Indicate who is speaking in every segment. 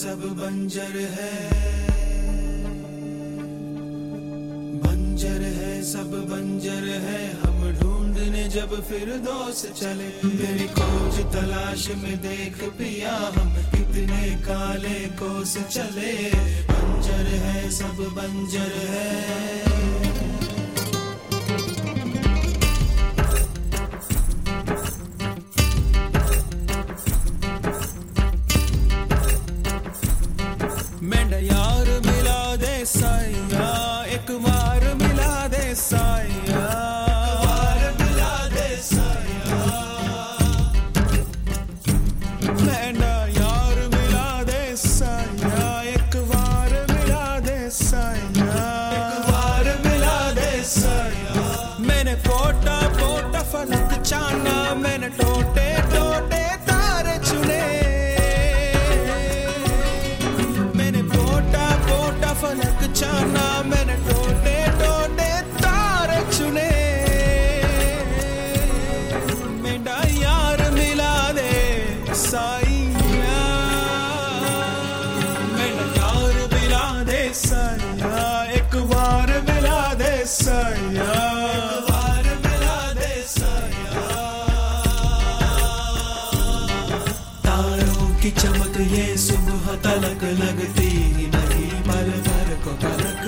Speaker 1: सब बंजर है, बंजर है सब बंजर है। हम ढूंढने जब फिर दोस्त चले, तेरी खोज तलाश में देख पिया हम कितने काले कोस चले। बंजर है सब बंजर है। मेरा यार मिला दे साया, एक बार मिला दे साया, बार मिला दे साया। मेरा यार मिला दे साया, एक बार मिला दे साया, एक बार मिला दे साया। मैंने पोटा पोटा फलक चाना, मैंने टोटे टोटे तारे चुने। फलक चाना, मैंने टोटे टोटे तारे चुने। मेरा यार मिला दे साया, मेरा यार मिला दे साया, एक बार मिला दे साया, एक बार मिला दे साया। तारों की चमक ये सुबह तलक लगती ही नहीं, पल भर को पलक।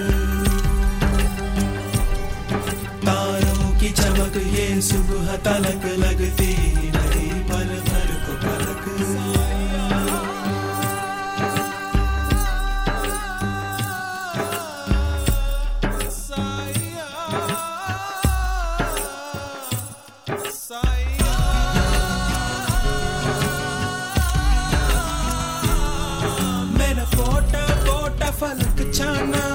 Speaker 1: तारों की चमक ये सुबह तलक लगती ही नहीं, पल भर को पलक। मैंने पोटा पोटा फलक चाना,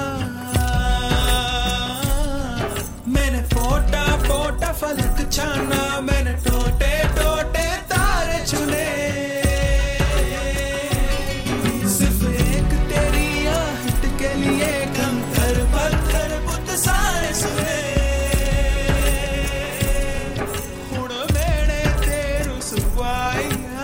Speaker 1: मैंने पोटा पोटा फलक चाना, मैंने टोटे टोटे तारे चुने। सिर्फ एक तेरी आहट के लिए कंकर पत्थर बुत सारे सुने। हुण मेरे तेरू सुवाइया,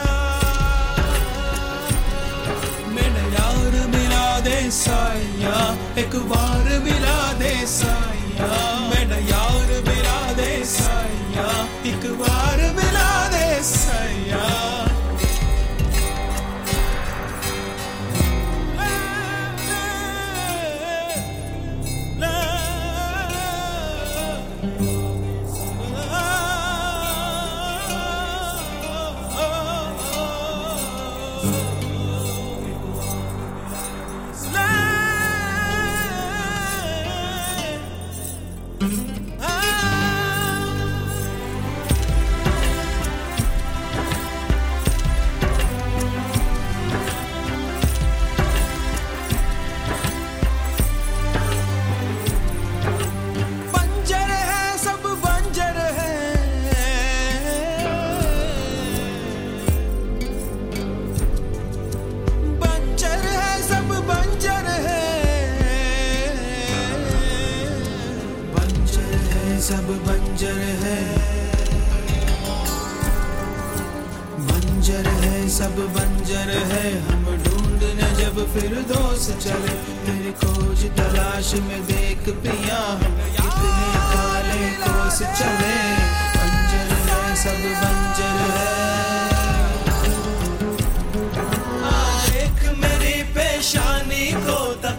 Speaker 1: मैंने यार मिला दे साया, एक बार मिला दे साया। मैंने यार मिला दे साया, एक बार मिला दे साया। बंजर है सब बंजर है, बंजर है सब बंजर है, बंजर है सब बंजर है, बंजर है सब बंजर है। हम ढूंढने जब फिर दोस्त चले, तेरी खोज तलाश में देख पिया हम कितने काले कोस चले। बंजर है सब बंजर है। देख मेरी पेशानी को